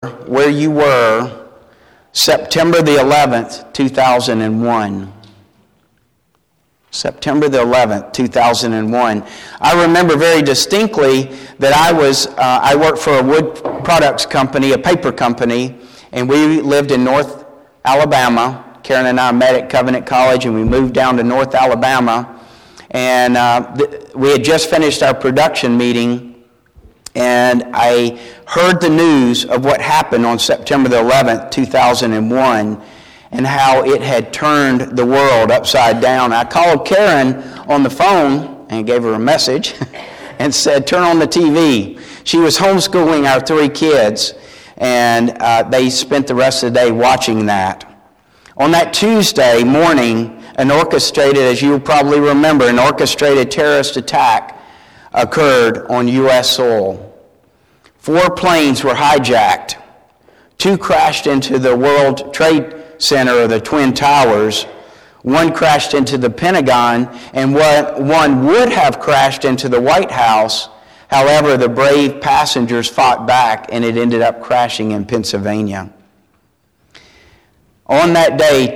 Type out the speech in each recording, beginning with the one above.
where you were September the 11th, 2001. September the 11th, 2001. I remember very distinctly that I worked for a wood products company, a paper company, and we lived in North Alabama. Karen and I met at Covenant College, and we moved down to North Alabama. And we had just finished our production meeting, and I heard the news of what happened on September the 11th, 2001, and how it had turned the world upside down. I called Karen on the phone and gave her a message and said, turn on the TV. She was homeschooling our 3 kids, and they spent the rest of the day watching that. On that Tuesday morning, as you probably remember, an orchestrated terrorist attack occurred on U.S. soil. 4 planes were hijacked. 2 crashed into the World Trade Center, or the Twin Towers. 1 crashed into the Pentagon, and one would have crashed into the White House. However, the brave passengers fought back, and it ended up crashing in Pennsylvania. On that day,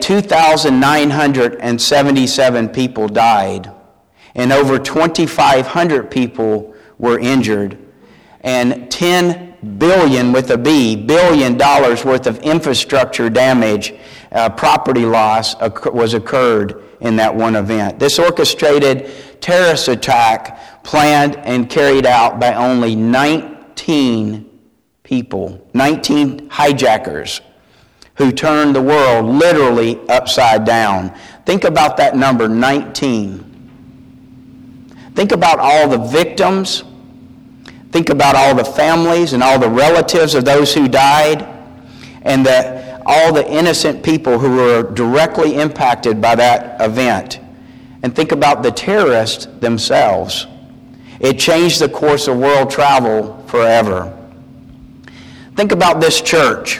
2,977 people died, and over 2,500 people were injured, and $10 billion billion worth of infrastructure damage, property loss occurred in that one event. This orchestrated terrorist attack planned and carried out by only 19 people, 19 hijackers, who turned the world literally upside down. Think about that number, 19. Think about all the victims. Think about all the families and all the relatives of those who died, and all the innocent people who were directly impacted by that event. And think about the terrorists themselves. It changed the course of world travel forever. Think about this church.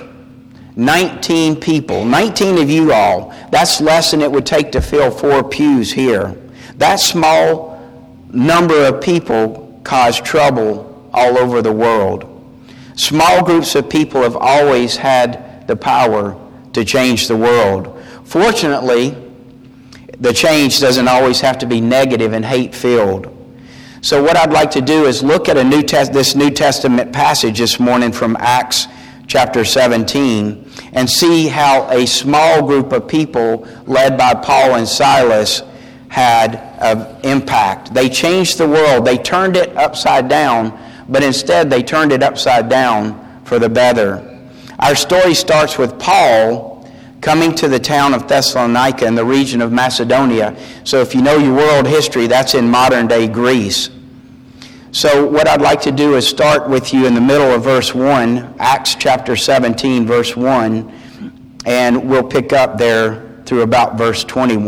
19 people, 19 of you all. That's less than it would take to fill 4 pews here. That small number of people caused trouble all over the world. Small groups of people have always had the power to change the world. Fortunately, the change doesn't always have to be negative and hate-filled. So what I'd like to do is look at this New Testament passage this morning from Acts chapter 17, and see how a small group of people led by Paul and Silas had an impact. They changed the world. They turned it upside down, but instead they turned it upside down for the better. Our story starts with Paul coming to the town of Thessalonica in the region of Macedonia. So if you know your world history, that's in modern-day Greece. So what I'd like to do is start with you in the middle of verse 1, Acts chapter 17, verse 1, and we'll pick up there through about verse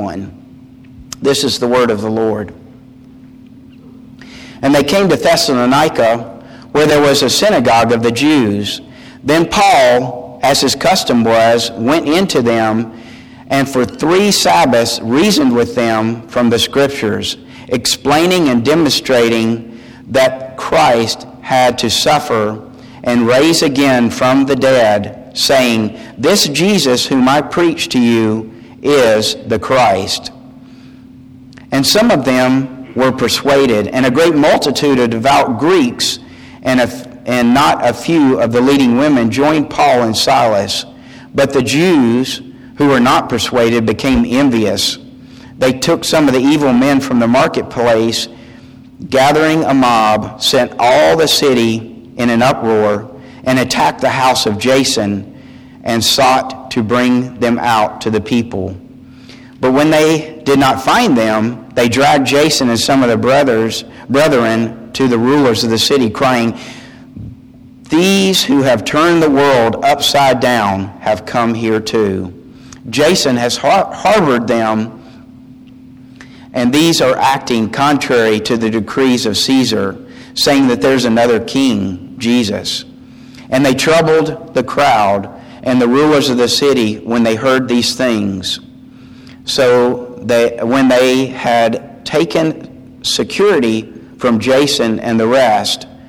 21. This is the word of the Lord. And they came to Thessalonica, where there was a synagogue of the Jews. Then Paul, as his custom was, went into them, and for 3 Sabbaths reasoned with them from the Scriptures, explaining and demonstrating that Christ had to suffer and rise again from the dead, saying, this Jesus whom I preach to you is the Christ. And some of them were persuaded, and a great multitude of devout Greeks and not a few of the leading women joined Paul and Silas. But the Jews who were not persuaded became envious. They took some of the evil men from the marketplace, gathering a mob, sent all the city in an uproar, and attacked the house of Jason, and sought to bring them out to the people. But when they did not find them, they dragged Jason and some of the brethren to the rulers of the city, crying, these who have turned the world upside down have come here too. Jason has harbored them, and these are acting contrary to the decrees of Caesar, saying that there's another king, Jesus. And they troubled the crowd and the rulers of the city when they heard these things. So when they had taken security from Jason and the rest,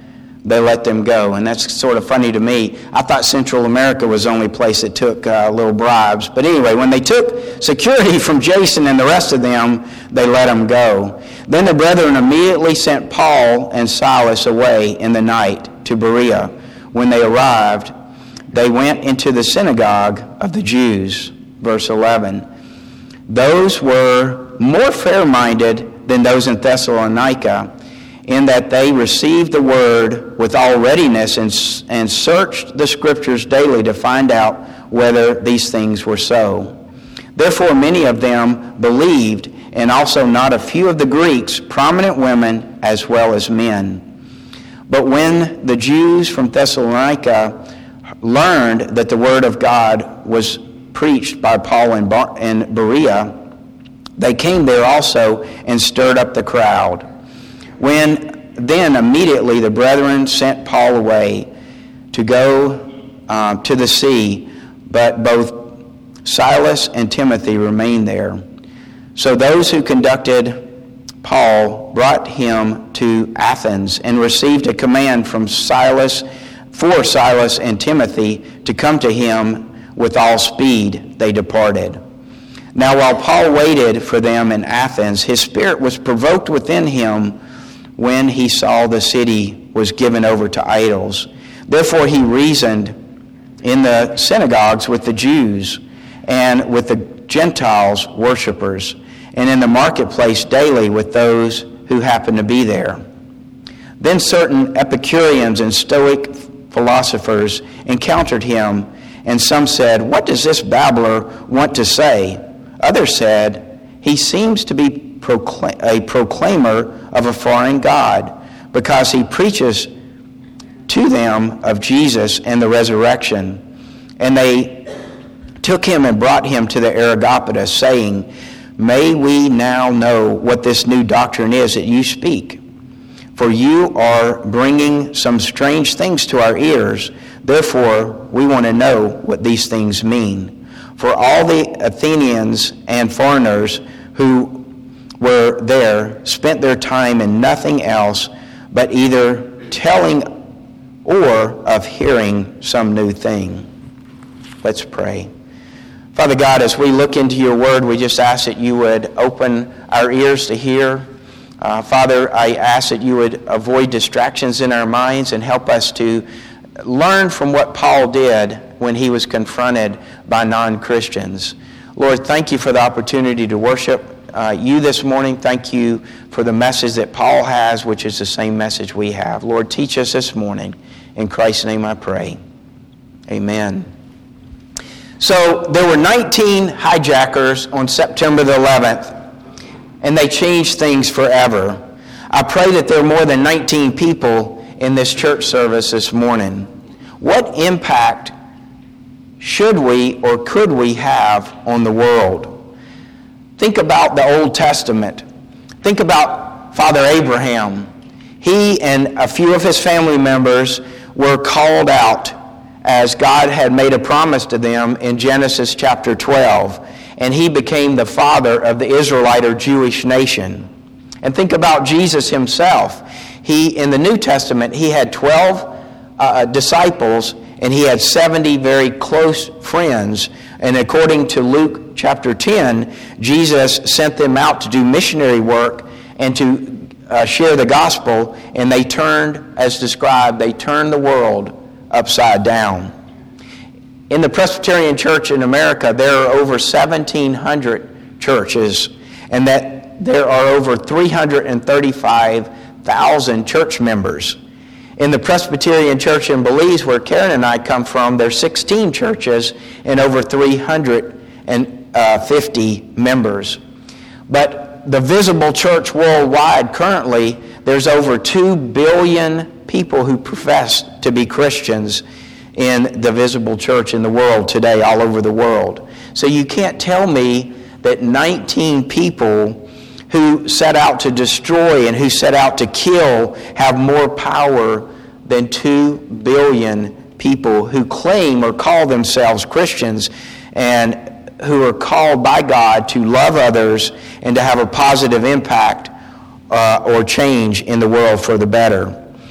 they let them go. And that's sort of funny to me. I thought Central America was the only place that took little bribes. But anyway, when they took security from Jason and the rest of them, they let them go. Then the brethren immediately sent Paul and Silas away in the night to Berea. When they arrived, they went into the synagogue of the Jews. Verse 11. Those were more fair-minded than those in Thessalonica, in that they received the word with all readiness and searched the Scriptures daily to find out whether these things were so. Therefore many of them believed, and also not a few of the Greeks, prominent women as well as men. But when the Jews from Thessalonica learned that the word of God was preached by Paul in Berea, they came there also and stirred up the crowd. Then immediately the brethren sent Paul away to go to the sea, but both Silas and Timothy remained there. So those who conducted Paul brought him to Athens and received a command from Silas and Timothy to come to him with all speed. They departed. Now while Paul waited for them in Athens, his spirit was provoked within him when he saw the city was given over to idols. Therefore he reasoned in the synagogues with the Jews and with the Gentiles worshippers, and in the marketplace daily with those who happened to be there. Then certain Epicureans and Stoic philosophers encountered him, and some said, "What does this babbler want to say?" Others said, "He seems to be a proclaimer of a foreign god, because he preaches to them of Jesus and the resurrection." And they took him and brought him to the Areopagus, saying, "May we now know what this new doctrine is that you speak? For you are bringing some strange things to our ears. Therefore, we want to know what these things mean." For all the Athenians and foreigners who were there spent their time in nothing else but either telling or of hearing some new thing. Let's pray. Father God, as we look into your word, we just ask that you would open our ears to hear. Father, I ask that you would avoid distractions in our minds and help us to learn from what Paul did when he was confronted by non-Christians. Lord, thank you for the opportunity to worship you this morning. Thank you for the message that Paul has, which is the same message we have. Lord, teach us this morning. In Christ's name I pray. Amen. So there were 19 hijackers on September the 11th, and they changed things forever. I pray that there are more than 19 people in this church service this morning. What impact should we or could we have on the world? Think about the Old Testament. Think about Father Abraham. He and a few of his family members were called out as God had made a promise to them in Genesis chapter 12. And he became the father of the Israelite or Jewish nation. And think about Jesus himself. In the New Testament, he had 12 disciples, and he had 70 very close friends. And according to Luke chapter 10, Jesus sent them out to do missionary work and to share the gospel, and they turned, as described, they turned the world upside down. In the Presbyterian Church in America, there are over 1,700 churches, and that there are over 335,000 church members. In the Presbyterian Church in Belize, where Karen and I come from, there are 16 churches and over 350 members. But the visible church worldwide currently, there's over 2 billion people who profess to be Christians in the visible church in the world today, all over the world. So you can't tell me that 19 people who set out to destroy and who set out to kill have more power than 2 billion people who claim or call themselves Christians and who are called by God to love others and to have a positive impact or change in the world for the better.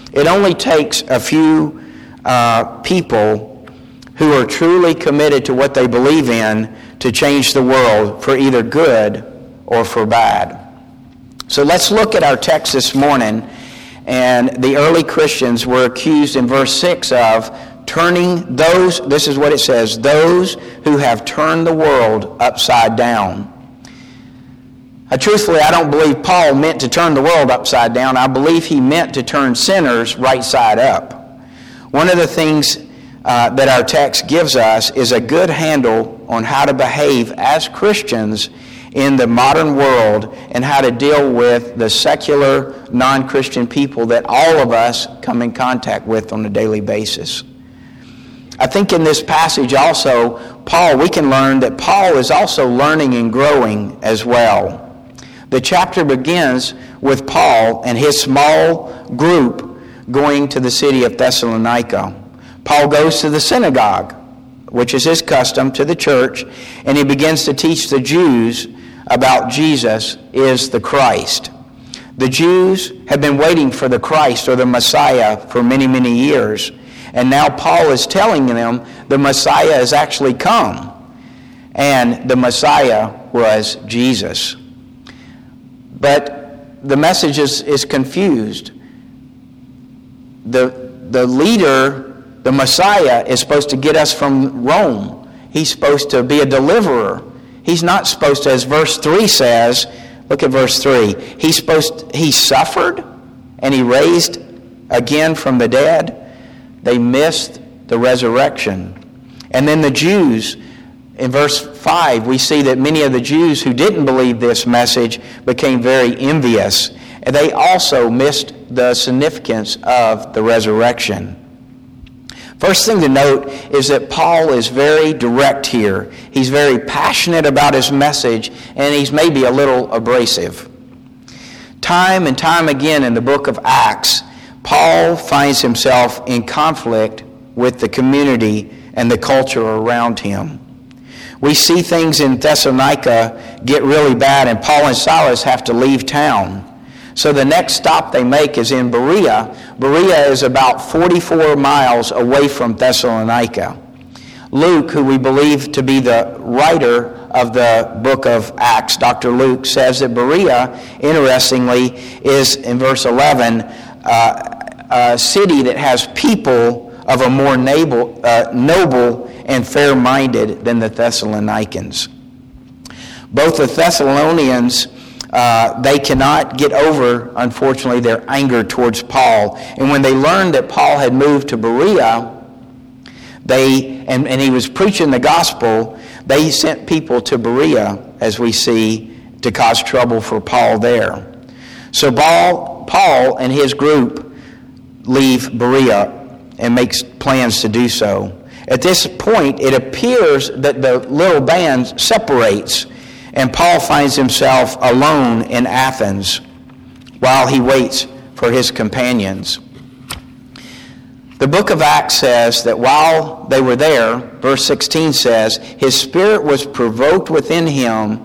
It only takes a few people who are truly committed to what they believe in to change the world for either good or for bad. So let's look at our text this morning. And the early Christians were accused in verse 6 of turning those, this is what it says, those who have turned the world upside down. Truthfully, I don't believe Paul meant to turn the world upside down. I believe he meant to turn sinners right side up. One of the things that our text gives us is a good handle on how to behave as Christians in the modern world and how to deal with the secular, non-Christian people that all of us come in contact with on a daily basis. I think in this passage also, we can learn that Paul is also learning and growing as well. The chapter begins with Paul and his small group going to the city of Thessalonica. Paul goes to the synagogue, which is his custom, to the church, and he begins to teach the Jews about Jesus is the Christ. The Jews have been waiting for the Christ or the Messiah for many, many years. And now Paul is telling them the Messiah has actually come. And the Messiah was Jesus. But the message is confused. The leader, the Messiah, is supposed to get us from Rome. He's supposed to be a deliverer. He's not supposed to, as verse 3 says, look at verse 3. He suffered and he raised again from the dead. They missed the resurrection. And then the Jews, in verse 5, we see that many of the Jews who didn't believe this message became very envious. And they also missed the significance of the resurrection. First thing to note is that Paul is very direct here. He's very passionate about his message, and he's maybe a little abrasive. Time and time again in the book of Acts, Paul finds himself in conflict with the community and the culture around him. We see things in Thessalonica get really bad, and Paul and Silas have to leave town. So the next stop they make is in Berea. Berea is about 44 miles away from Thessalonica. Luke, who we believe to be the writer of the book of Acts, Dr. Luke, says that Berea, interestingly, is, in verse 11, a city that has people of a more noble and fair-minded than the Thessalonians. Both the Thessalonians, they cannot get over, unfortunately, their anger towards Paul. And when they learned that Paul had moved to Berea, and he was preaching the gospel, they sent people to Berea, as we see, to cause trouble for Paul there. So Paul and his group leave Berea and makes plans to do so. At this point, it appears that the little band separates, and Paul finds himself alone in Athens while he waits for his companions. The book of Acts says that while they were there, verse 16 says, his spirit was provoked within him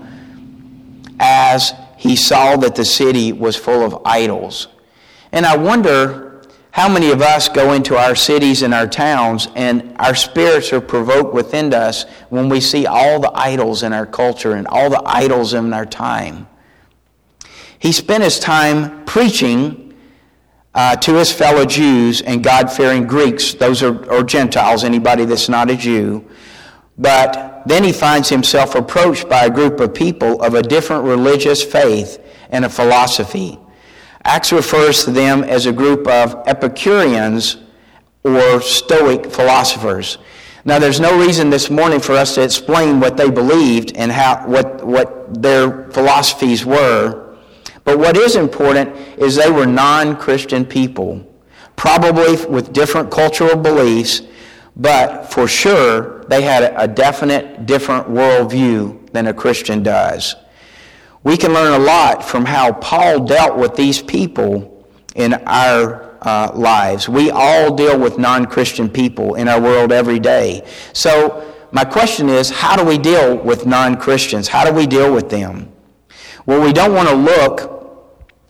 as he saw that the city was full of idols. And I wonder how many of us go into our cities and our towns and our spirits are provoked within us when we see all the idols in our culture and all the idols in our time. He spent his time preaching to his fellow Jews and God-fearing Greeks, those are Gentiles, anybody that's not a Jew. But then he finds himself approached by a group of people of a different religious faith and a philosophy. Acts refers to them as a group of Epicureans or Stoic philosophers. Now, there's no reason this morning for us to explain what they believed and what their philosophies were. But what is important is they were non-Christian people, probably with different cultural beliefs, but for sure they had a definite different worldview than a Christian does. We can learn a lot from how Paul dealt with these people in our lives. We all deal with non-Christian people in our world every day. So my question is, how do we deal with non-Christians? How do we deal with them? Well, we don't want to look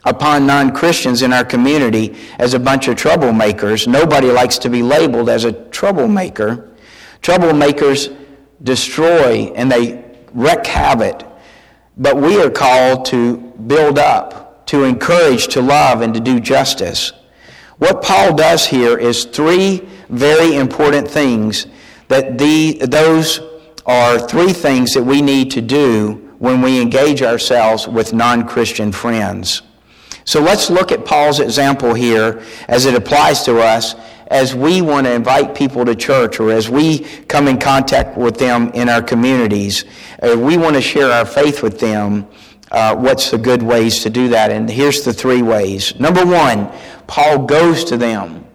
upon non-Christians in our community as a bunch of troublemakers. Nobody likes to be labeled as a troublemaker. Troublemakers destroy and they wreak havoc. But we are called to build up, to encourage, to love, and to do justice. What Paul does here is three very important things. Those are three things that we need to do when we engage ourselves with non-Christian friends. So let's look at Paul's example here as it applies to us as we want to invite people to church, or as we come in contact with them in our communities. We want to share our faith with them. What's the good ways to do that? And here's the three ways. Number one, Paul goes to them.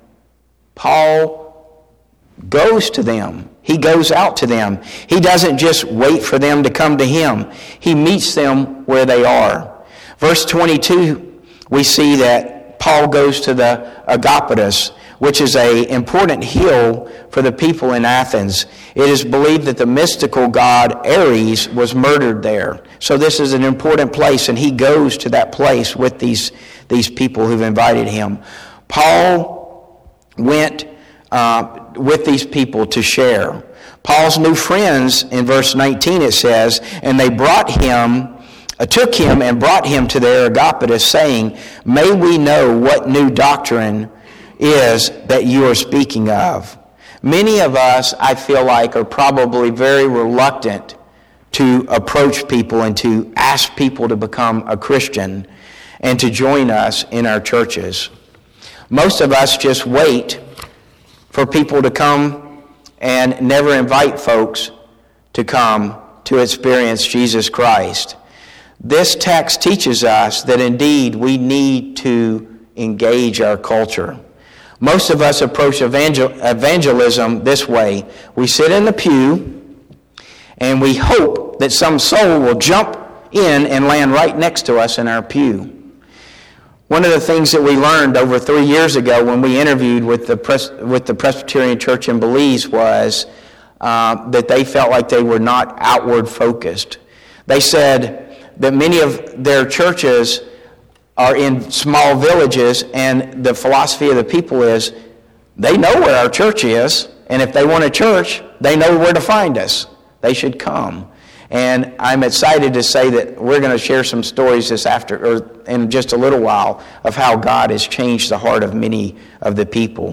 Paul goes to them. He goes out to them. He doesn't just wait for them to come to him. He meets them where they are. Verse 22, we see that Paul goes to the Agapetus, which is an important hill for the people in Athens. It is believed that the mystical god Ares was murdered there. So this is an important place, and he goes to that place with these people who've invited him. Paul went with these people to share. Paul's new friends, in verse 19 it says, and they took him and brought him to the Areopagus, saying, may we know what new doctrine is that you are speaking of. Many of us, I feel like, are probably very reluctant to approach people and to ask people to become a Christian and to join us in our churches. Most of us just wait for people to come and never invite folks to come to experience Jesus Christ. This text teaches us that indeed we need to engage our culture. Most of us approach evangelism this way. We sit in the pew and we hope that some soul will jump in and land right next to us in our pew. One of the things that we learned over 3 years ago when we interviewed with the Presbyterian Church in Belize was that they felt like they were not outward focused. They said that many of their churches are in small villages, and the philosophy of the people is they know where our church is, and if they want a church, they know where to find us. They should come. And I'm excited to say that we're going to share some stories in just a little while of how God has changed the heart of many of the people.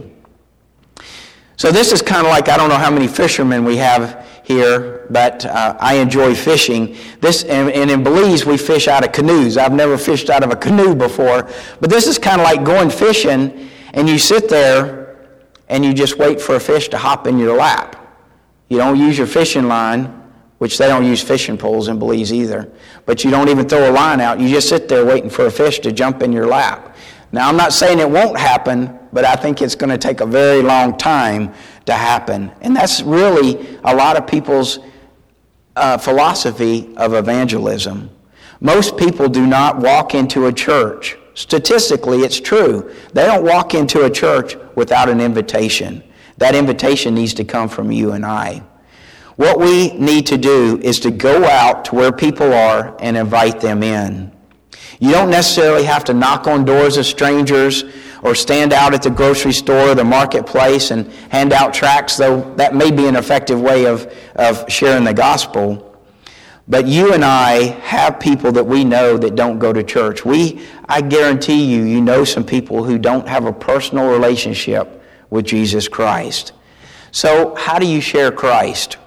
So this is kind of like, I don't know how many fishermen we have here, but I enjoy fishing. And in Belize, we fish out of canoes. I've never fished out of a canoe before, but this is kind of like going fishing, and you sit there and you just wait for a fish to hop in your lap. You don't use your fishing line, which they don't use fishing poles in Belize either, but you don't even throw a line out. You just sit there waiting for a fish to jump in your lap. Now, I'm not saying it won't happen, but I think it's going to take a very long time to happen. And that's really a lot of people's philosophy of evangelism. Most people do not walk into a church. Statistically, it's true. They don't walk into a church without an invitation. That invitation needs to come from you and I. What we need to do is to go out to where people are and invite them in. You don't necessarily have to knock on doors of strangers or stand out at the grocery store or the marketplace and hand out tracts, though that may be an effective way of sharing the gospel. But you and I have people that we know that don't go to church. I guarantee you know some people who don't have a personal relationship with Jesus Christ. So how do you share Christ?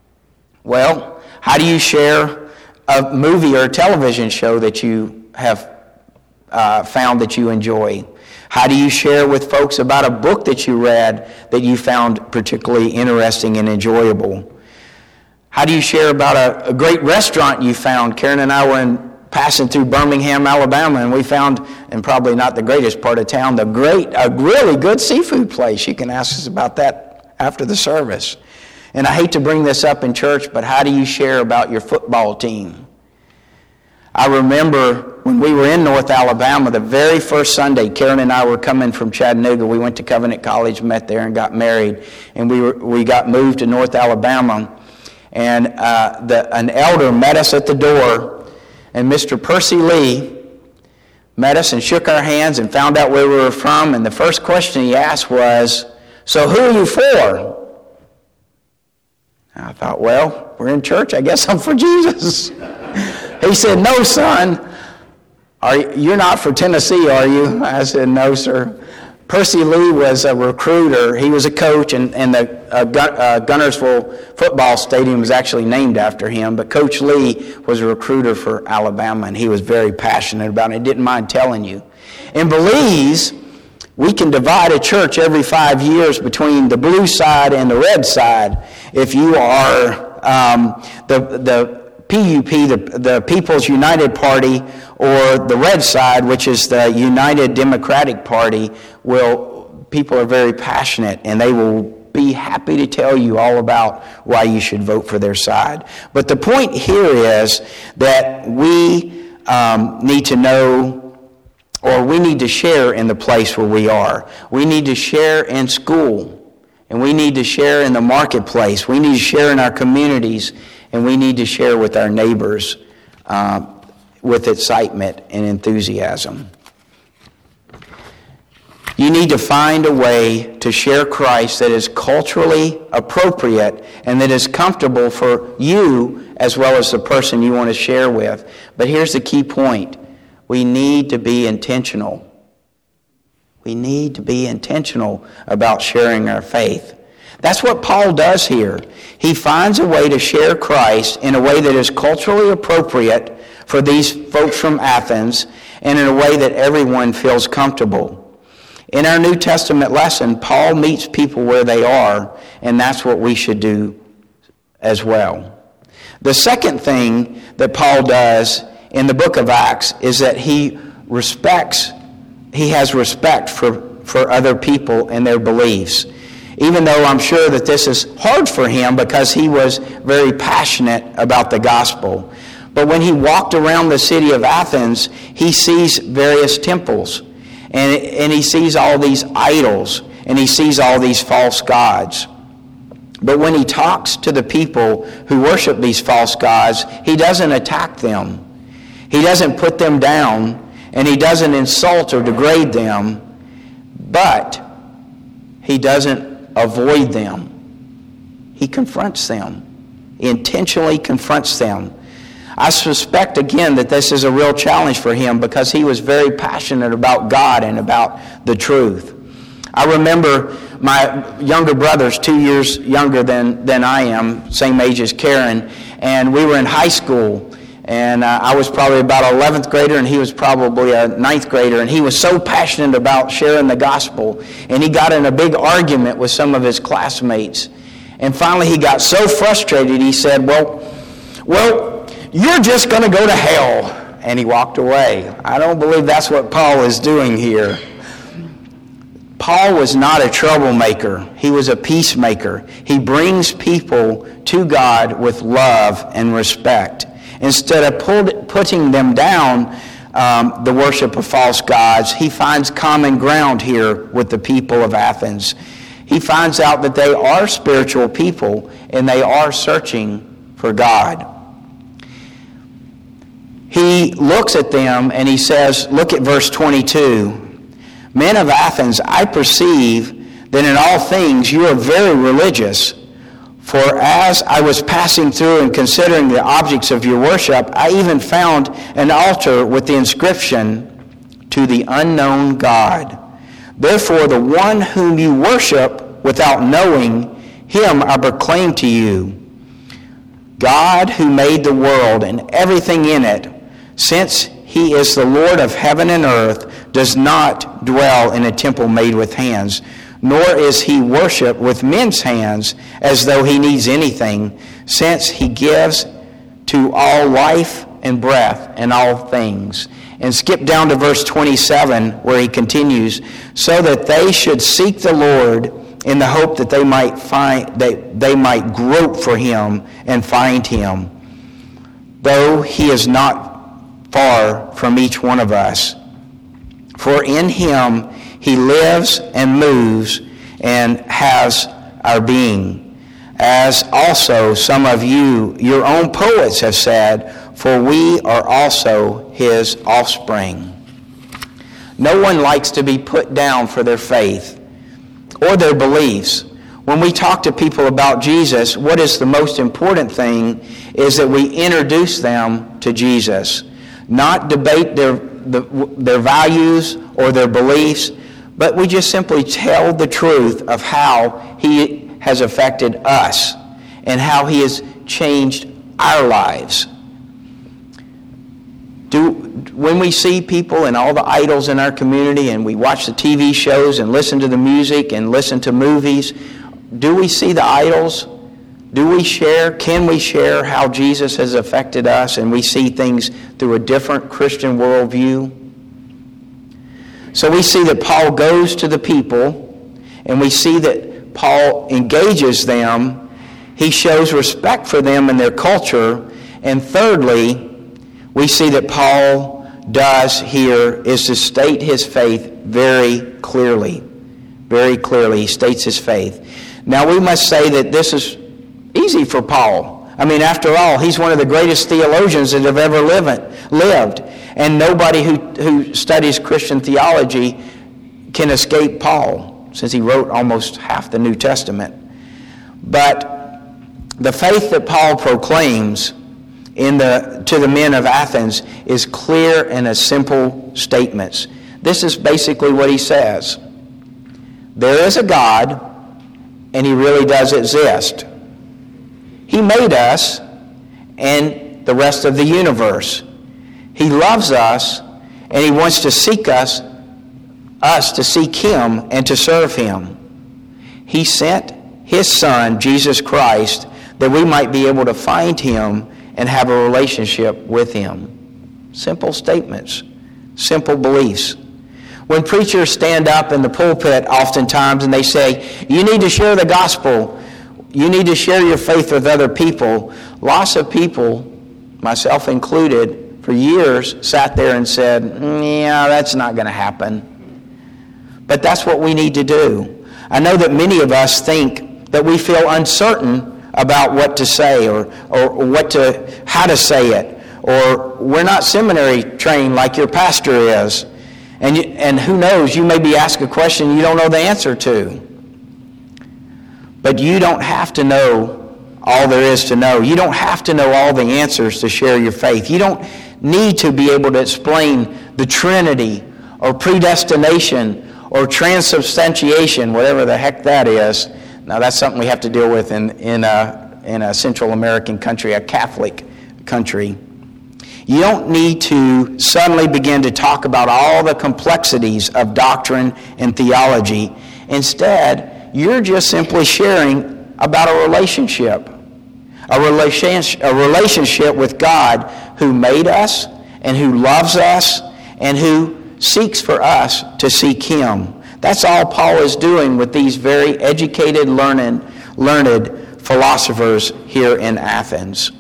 Well, how do you share a movie or a television show that you have found that you enjoy? How do you share with folks about a book that you read that you found particularly interesting and enjoyable? How do you share about a great restaurant you found? Karen and I were passing through Birmingham, Alabama, and we found, and probably not the greatest part of town, a really good seafood place. You can ask us about that after the service. And I hate to bring this up in church, but how do you share about your football team? I remember when we were in North Alabama, the very first Sunday, Karen and I were coming from Chattanooga. We went to Covenant College, met there, and got married. And we got moved to North Alabama. And an elder met us at the door, and Mr. Percy Lee met us and shook our hands and found out where we were from. And the first question he asked was, "So who are you for?" I thought, well, we're in church. I guess I'm for Jesus. He said, "No, son. You're not for Tennessee, are you?" I said, "No, sir." Percy Lee was a recruiter. He was a coach, and the Gunnersville football stadium was actually named after him. But Coach Lee was a recruiter for Alabama, and he was very passionate about it. He didn't mind telling you. In Belize, we can divide a church every 5 years between the blue side and the red side. If you are the PUP, the People's United Party, or the red side, which is the United Democratic Party, people are very passionate, and they will be happy to tell you all about why you should vote for their side. But the point here is that we need to know, or we need to share in the place where we are. We need to share in school, and we need to share in the marketplace. We need to share in our communities, and we need to share with our neighbors with excitement and enthusiasm. You need to find a way to share Christ that is culturally appropriate and that is comfortable for you as well as the person you want to share with. But here's the key point. We need to be intentional. We need to be intentional about sharing our faith. That's what Paul does here. He finds a way to share Christ in a way that is culturally appropriate for these folks from Athens and in a way that everyone feels comfortable. In our New Testament lesson, Paul meets people where they are, and that's what we should do as well. The second thing that Paul does in the book of Acts is that he has respect for other people and their beliefs. Even though I'm sure that this is hard for him because he was very passionate about the gospel. But when he walked around the city of Athens, he sees various temples. And he sees all these idols. And he sees all these false gods. But when he talks to the people who worship these false gods, he doesn't attack them. He doesn't put them down. And he doesn't insult or degrade them. But he doesn't avoid them. He confronts them. He intentionally confronts them. I suspect, again, that this is a real challenge for him because he was very passionate about God and about the truth. I remember my younger brother's 2 years younger than I am, same age as Karen, and we were in high school. And I was probably about an 11th grader, and he was probably a 9th grader. And he was so passionate about sharing the gospel. And he got in a big argument with some of his classmates. And finally he got so frustrated, he said, well, you're just going to go to hell. And he walked away. I don't believe that's what Paul is doing here. Paul was not a troublemaker. He was a peacemaker. He brings people to God with love and respect. Instead of putting them down, the worship of false gods, he finds common ground here with the people of Athens. He finds out that they are spiritual people and they are searching for God. He looks at them and he says, look at verse 22. "Men of Athens, I perceive that in all things you are very religious. For as I was passing through and considering the objects of your worship, I even found an altar with the inscription, 'To the unknown God.' Therefore the one whom you worship without knowing, him I proclaim to you. God who made the world and everything in it, since he is the Lord of heaven and earth, does not dwell in a temple made with hands, nor is he worshipped with men's hands as though he needs anything, since he gives to all life and breath and all things." And skip down to verse 27 where he continues, "So that they should seek the Lord in the hope that they might grope for him and find him, though he is not far from each one of us. For in him he lives and moves and has our being. As also some of you, your own poets, have said, for we are also his offspring." No one likes to be put down for their faith or their beliefs. When we talk to people about Jesus, what is the most important thing is that we introduce them to Jesus. Not debate their values or their beliefs, but we just simply tell the truth of how he has affected us and how he has changed our lives. When we see people and all the idols in our community and we watch the TV shows and listen to the music and listen to movies, do we see the idols? Can we share how Jesus has affected us and we see things through a different Christian worldview? So we see that Paul goes to the people and we see that Paul engages them. He shows respect for them and their culture. And thirdly, we see that Paul does here is to state his faith very clearly. Very clearly, he states his faith. Now we must say that this is easy for Paul. I mean, after all, he's one of the greatest theologians that have ever lived. And nobody who studies Christian theology can escape Paul, since he wrote almost half the New Testament. But the faith that Paul proclaims to the men of Athens is clear and a simple statements. This is basically what he says. There is a God, and he really does exist. He made us and the rest of the universe. He loves us, and he wants to seek us to seek him and to serve him. He sent his Son, Jesus Christ, that we might be able to find him and have a relationship with him. Simple statements, simple beliefs. When preachers stand up in the pulpit oftentimes and they say, you need to share the gospel, you need to share your faith with other people, lots of people, myself included, for years sat there and said, yeah, that's not going to happen. But that's what we need to do. I know that many of us think that we feel uncertain about what to say or how to say it, or we're not seminary trained like your pastor is, and who knows, you may be asked a question you don't know the answer to. But you don't have to know all there is to know. You don't have to know all the answers to share your faith. You don't need to be able to explain the Trinity or predestination or transubstantiation, whatever the heck that is. Now that's something we have to deal with in a Central American country, a Catholic country. You don't need to suddenly begin to talk about all the complexities of doctrine and theology. Instead, you're just simply sharing about a relationship with God who made us and who loves us and who seeks for us to seek him. That's all Paul is doing with these very educated, learned philosophers here in Athens.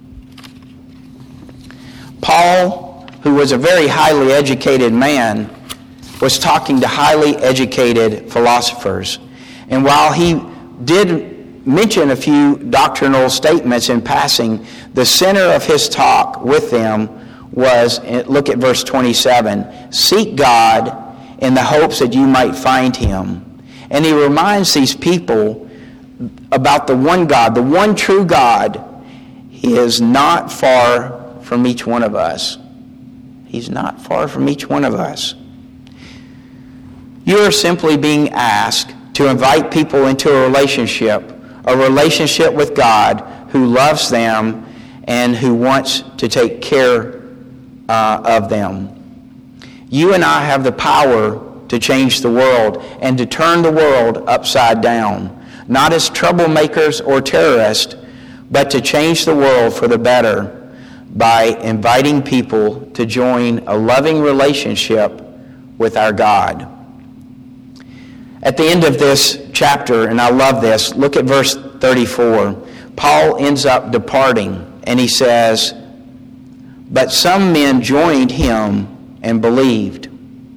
Paul, who was a very highly educated man, was talking to highly educated philosophers. And while he did mention a few doctrinal statements in passing, the center of his talk with them was, look at verse 27, seek God in the hopes that you might find him. And he reminds these people about the one God, the one true God. He is not far from each one of us. He's not far from each one of us. You are simply being asked to invite people into a relationship with God who loves them and who wants to take care of them. You and I have the power to change the world and to turn the world upside down, not as troublemakers or terrorists, but to change the world for the better by inviting people to join a loving relationship with our God. At the end of this chapter, and I love this, look at verse 34. Paul ends up departing, and he says, but some men joined him and believed.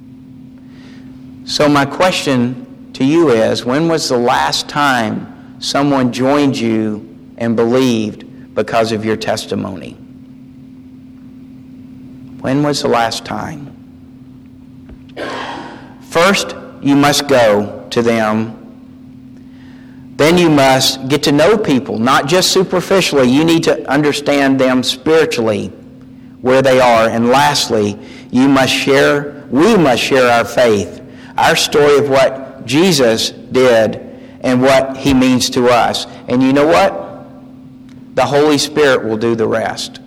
So my question to you is, when was the last time someone joined you and believed because of your testimony? When was the last time? First, you must go to them. Then you must get to know people, not just superficially. You need to understand them spiritually, where they are. And lastly, we must share our faith, our story of what Jesus did and what he means to us. And you know what? The Holy Spirit will do the rest.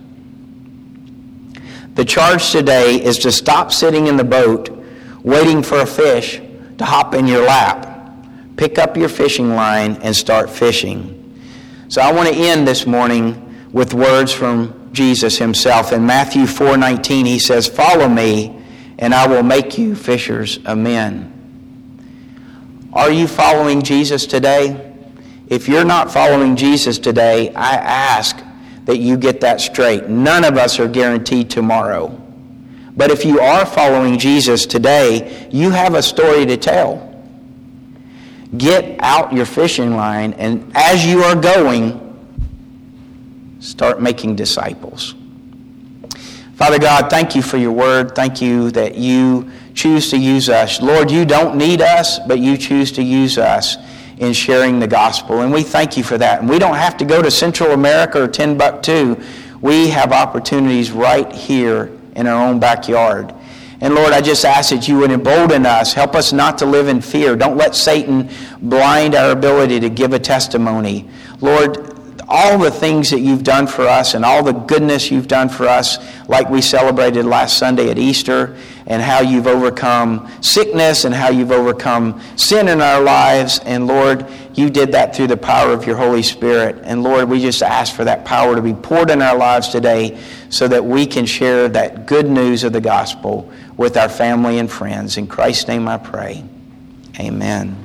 The charge today is to stop sitting in the boat waiting for a fish to hop in your lap. Pick up your fishing line and start fishing. So I want to end this morning with words from Jesus himself. In Matthew 4:19, he says, "Follow me, and I will make you fishers of men." Are you following Jesus today? If you're not following Jesus today, I ask that you get that straight. None of us are guaranteed tomorrow. But if you are following Jesus today, you have a story to tell. Get out your fishing line, and as you are going, start making disciples. Father God, thank you for your word. Thank you that you choose to use us. Lord, you don't need us, but you choose to use us in sharing the gospel. And we thank you for that. And we don't have to go to Central America or Timbuktu. We have opportunities right here in our own backyard. And Lord, I just ask that you would embolden us. Help us not to live in fear. Don't let Satan blind our ability to give a testimony. Lord, all the things that you've done for us and all the goodness you've done for us, like we celebrated last Sunday at Easter, and how you've overcome sickness and how you've overcome sin in our lives. And Lord, you did that through the power of your Holy Spirit. And Lord, we just ask for that power to be poured in our lives today so that we can share that good news of the gospel with our family and friends. In Christ's name I pray. Amen.